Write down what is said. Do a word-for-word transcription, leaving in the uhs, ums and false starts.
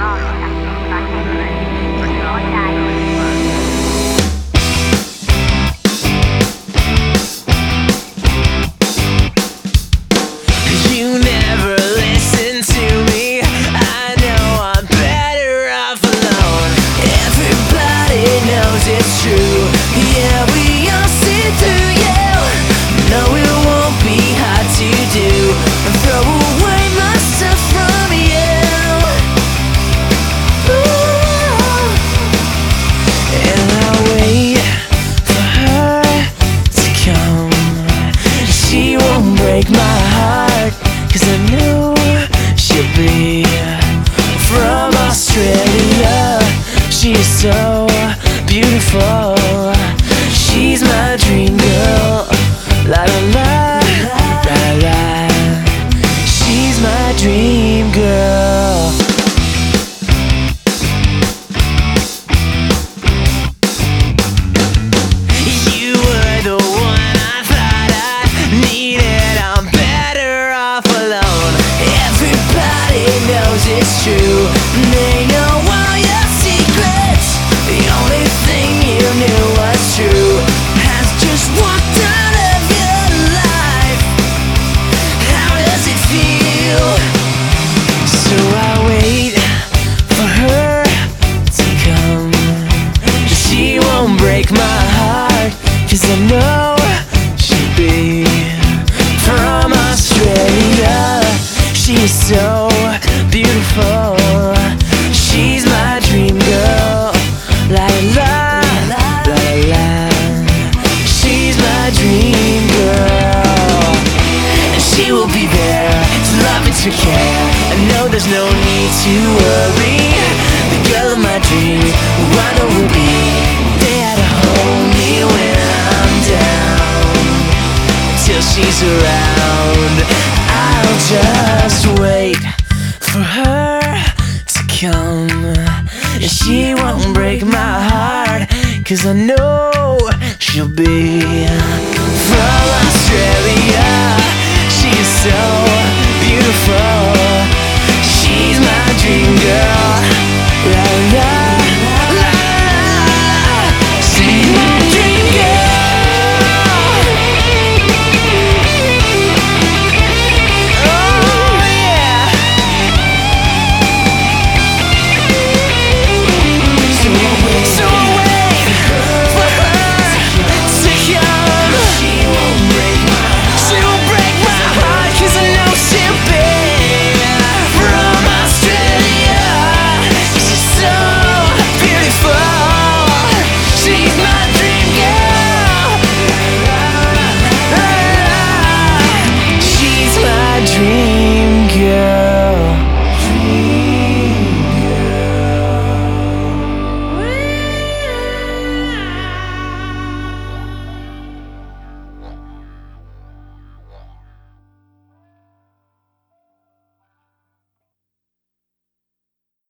You never listen to me. I know I'm better off alone. Everybody knows it's true. Yeah, we all see through you. No, it won't be hard to do. Throw away my stuff from you. Ooh. And I'll wait for her to come. She won't break my heart, 'cause I know she'll be from Australia. She is so beautiful. She's my dream girl. La la la, la la la. She's my dream girl. You were the one I thought I needed. I'm better off alone. Everybody knows it's true. They know all your secrets. The only thing you knew was true has just walked out of your life. How does it feel? So I wait for her to come. She won't break my heart, 'cause I know she'll be from Australia. She is so beautiful. She's my dream girl. La la la, la la. She's my dream girl. And she will be there to love and to care. I know there's no need to worry. The girl of my dream, who I know will be there to hold me when I'm down. Till she's around, I'll just wait for her to come. And she won't break my heart, 'cause I know she'll be